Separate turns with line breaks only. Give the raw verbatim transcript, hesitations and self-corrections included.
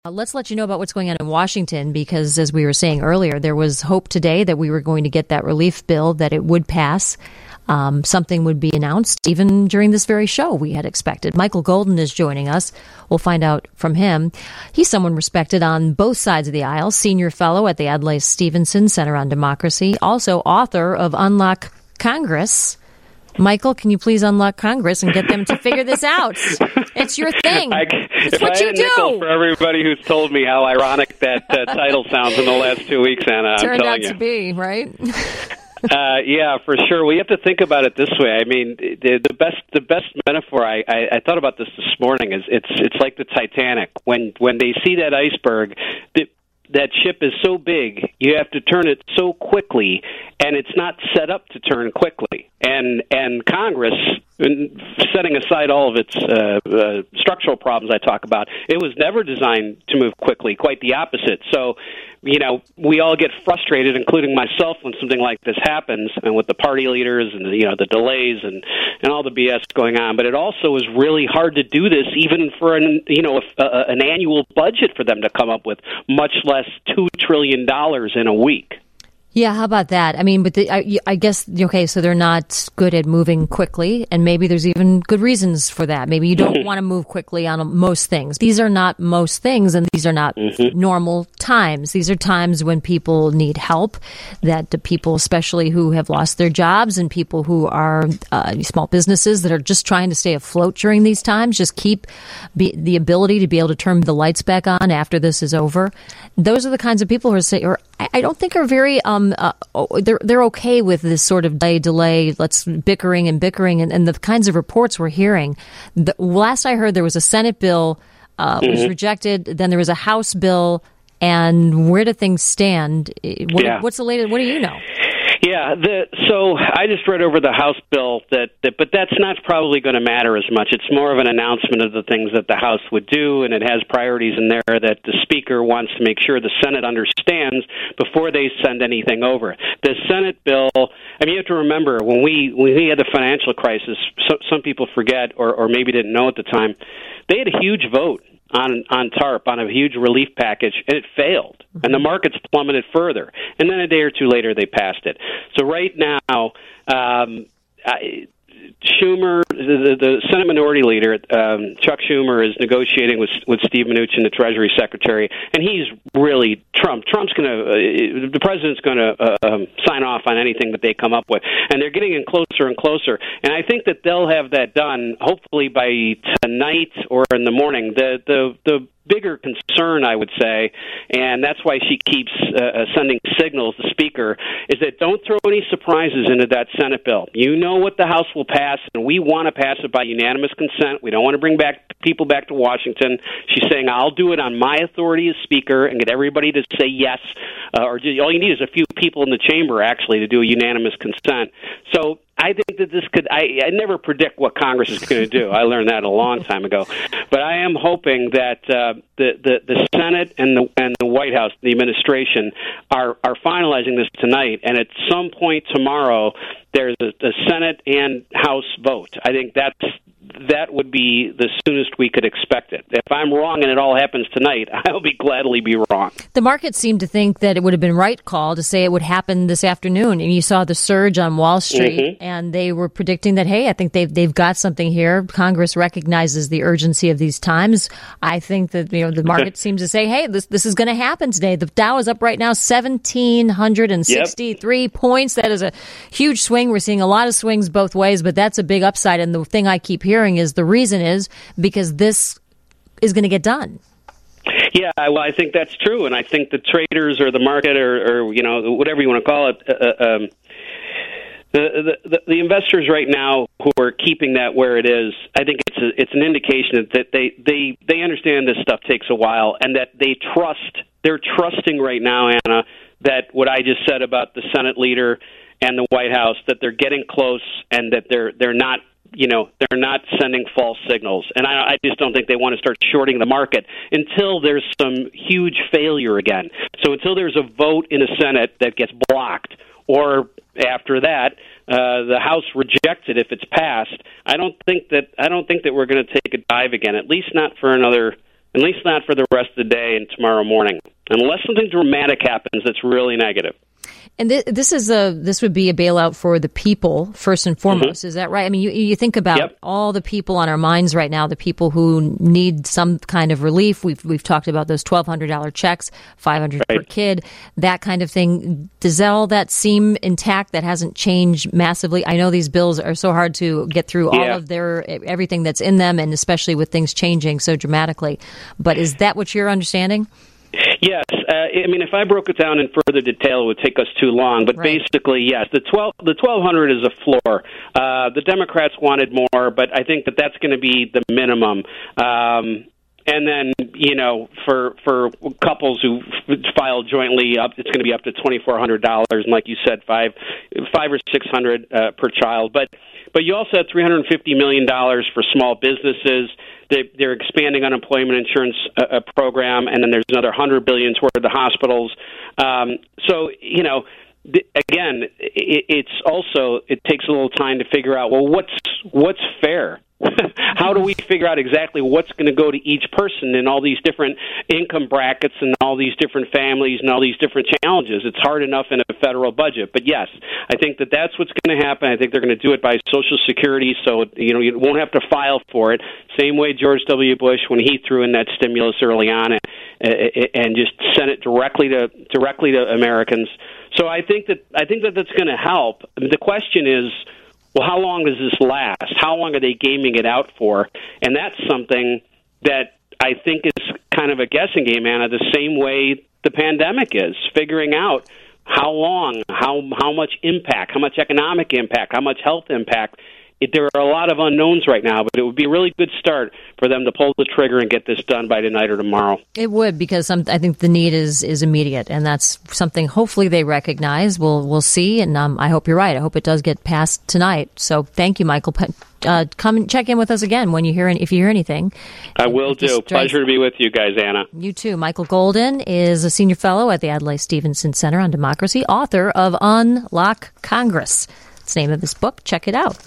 Uh, let's let you know about what's going on in Washington because, as we were saying earlier, there was hope today that we were going to get that relief bill, that it would pass. Um, something would be announced even during this very show we had expected. Michael Golden is joining us. We'll find out from him. He's someone respected on both sides of the aisle, senior fellow at the Adlai Stevenson Center on Democracy, also author of Unlock Congress. Michael, can you please unlock Congress and get them to figure this out? It's your thing. I, it's
if
what
I
you
had a
do.
nickel for everybody who's told me how ironic that uh, title sounds in the last two weeks, Anna, I'm
Turned
telling
out
you.
to be, right?
uh, yeah, for sure. We have to think about it this way. I mean, the, the best the best metaphor I, I, I thought about this this morning is it's it's like the Titanic. When when they see that iceberg, the, that ship is so big, you have to turn it so quickly, and it's not set up to turn quickly. And and Congress, setting aside all of its uh, uh, structural problems I talk about, it was never designed to move quickly, quite the opposite. So, you know, we all get frustrated, including myself, when something like this happens, and with the party leaders and, the, you know, the delays and, and all the B S going on. But it also is really hard to do this, even for an, you know, a, a, an annual budget for them to come up with, much less two trillion dollars in a week.
Yeah, how about that? I mean, but the, I, I guess, okay, so they're not good at moving quickly, and maybe there's even good reasons for that. Maybe you don't want to move quickly on most things. These are not most things, and these are not mm-hmm. normal times. These are times when people need help, that the people, especially who have lost their jobs and people who are uh, small businesses that are just trying to stay afloat during these times, just keep be, the ability to be able to turn the lights back on after this is over. Those are the kinds of people who are, say, or I don't think are very, um, uh, they're they're okay with this sort of delay, delay, let's bickering and bickering, and, and the kinds of reports we're hearing. The, last I heard, there was a Senate bill uh, mm-hmm. was rejected. Then there was a House bill, and where do things stand? What,
yeah.
What's the latest? What do you know?
Yeah, the, so I just read over the House bill, that, that but that's not probably going to matter as much. It's more of an announcement of the things that the House would do, and it has priorities in there that the Speaker wants to make sure the Senate understands before they send anything over. The Senate bill, I mean, you have to remember, when we when we had the financial crisis, so, some people forget or, or maybe didn't know at the time, they had a huge vote on on TARP, on a huge relief package, and it failed. And the markets plummeted further. And then a day or two later, they passed it. So right now, um, I, Schumer, the, the Senate Minority Leader, um, Chuck Schumer, is negotiating with with Steve Mnuchin, the Treasury Secretary, and he's really Trump. Trump's going to, uh, the president's going to uh, um, sign off on anything that they come up with, and they're getting in closer and closer. And I think that they'll have that done hopefully by tonight or in the morning. The the the bigger concern, I would say, and that's why she keeps uh, sending signals, the Speaker, is that don't throw any surprises into that Senate bill. You know what the House will pass, and we want to pass it by unanimous consent. We don't want to bring back people back to Washington. She's saying, I'll do it on my authority as Speaker and get everybody to say yes, uh, or all you need is a few people in the chamber, actually, to do a unanimous consent. So I think that this could, I, I never predict what Congress is going to do. I learned that a long time ago. But I am hoping that uh, the, the, the Senate and the, and the White House, the administration, are, are finalizing this tonight. And at some point tomorrow, there's a, a Senate and House vote. I think that's that would be the soonest we could expect it. If I'm wrong and it all happens tonight, I'll be gladly be wrong.
The market seemed to think that it would have been right call to say it would happen this afternoon. And you saw the surge on Wall Street, mm-hmm. and they were predicting that, hey, I think they've, they've got something here. Congress recognizes the urgency of these times. I think that, you know, the market seems to say, hey, this this is going to happen today. The Dow is up right now, one thousand seven hundred sixty-three yep. points. That is a huge swing. We're seeing a lot of swings both ways, but that's a big upside. And the thing I keep hearing is the reason is because this is going to get done.
Yeah, well, I think that's true, and I think the traders or the market or, or you know, whatever you want to call it, uh, um, the, the the investors right now who are keeping that where it is, I think it's a, it's an indication that they, they they understand this stuff takes a while, and that they trust. They're trusting right now, Anna, that what I just said about the Senate leader and the White House, that they're getting close and that they're they're not. You know, they're not sending false signals. And I, I just don't think they want to start shorting the market until there's some huge failure again. So until there's a vote in the Senate that gets blocked, or after that, uh, the House rejects it if it's passed, I don't think that I don't think that we're going to take a dive again, at least not for another at least not for the rest of the day and tomorrow morning, unless something dramatic happens that's really negative.
And th- this is a this would be a bailout for the people first and foremost. Mm-hmm. Is that right? I mean, you, you think about yep. all the people on our minds right now, the people who need some kind of relief. We've we've talked about those twelve hundred dollars checks, five hundred dollars right. per kid, that kind of thing. Does all that seem intact? That hasn't changed massively? I know these bills are so hard to get through yeah. all of their everything that's in them, and especially with things changing so dramatically. But is that what you're understanding?
Yes. Uh, I mean, if I broke it down in further detail, it would take us too long. But right. basically, yes, the twelve the twelve hundred is a floor. Uh, the Democrats wanted more, but I think that that's going to be the minimum. Um, and then, you know, for for couples who file jointly, up it's going to be up to twenty-four hundred dollars, and like you said, five five or six hundred uh, per child. But but you also have three hundred fifty million dollars for small businesses. They, they're expanding unemployment insurance uh, program, and then there's another one hundred billion dollars toward the hospitals. Um, so, you know, th- again, it, it's also it takes a little time to figure out, well, what's what's fair? How do we figure out exactly what's going to go to each person in all these different income brackets and all these different families and all these different challenges? It's hard enough in a federal budget. But, yes, I think that that's what's going to happen. I think they're going to do it by Social Security, so you know you won't have to file for it. Same way George W. Bush, when he threw in that stimulus early on and, and just sent it directly to directly to Americans. So I think that I think that that's going to help. The question is, well, how long does this last? How long are they gaming it out for? And that's something that I think is kind of a guessing game, Anna, the same way the pandemic is, figuring out how long, how how much impact, how much economic impact, how much health impact. It, there are a lot of unknowns right now, but it would be a really good start for them to pull the trigger and get this done by tonight or tomorrow.
It would, because some, I think the need is, is immediate, and that's something hopefully they recognize. We'll we'll see, and um, I hope you're right. I hope it does get passed tonight. So thank you, Michael. Uh, come and check in with us again when you hear if you hear anything.
I will do. Pleasure to be with you guys, Anna.
You too. Michael Golden is a senior fellow at the Adlai Stevenson Center on Democracy, author of Unlock Congress. It's the name of his book. Check it out.